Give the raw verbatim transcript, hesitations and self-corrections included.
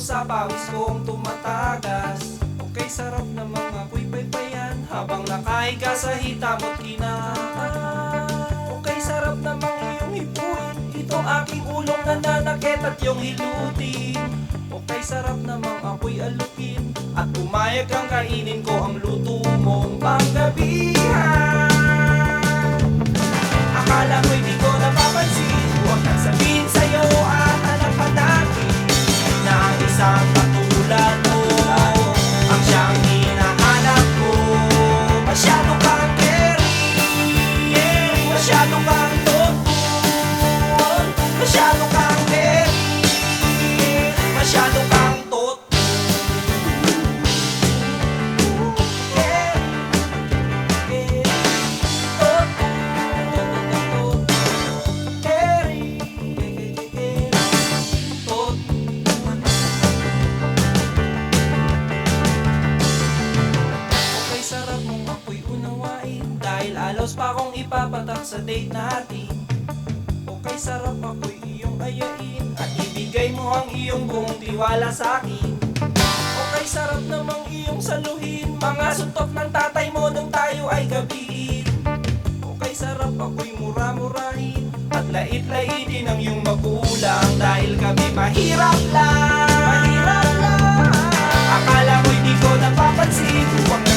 sa pawis kong tumatagas. Okay, sarap namang ako'y paypayan habang nakahiga sa hita mo't kinakain. Okay, sarap namang iyong hipuin itong aking ulong nananakit at iyong hilutin. Okay, sarap namang ako'y alukin at pumayag kang kainin ko ang luto mong panggabihan. Akala ko'y di ko napapansin, huwag nang sabihin sa'yo at alam pa natin na ang isang katulad mo ang siyang hinahanap ko. Masyado kang caring, masyado kang thoughtful, masyado kang caring, masyado kang thoughtful. Alos pa akong ipapatak sa date natin. Okay, sarap ako'y iyong ayain at ibigay mo ang iyong buong tiwala sa akin. Okay, sarap namang iyong saluhin mga suntok ng tatay mo nung tayo ay gabiin. Okay, sarap ako'y mura-murahin at lait-laitin ang iyong magulang dahil kami mahirap lang. Mahirap lang. Akala ko'y di ko napapansin, huwag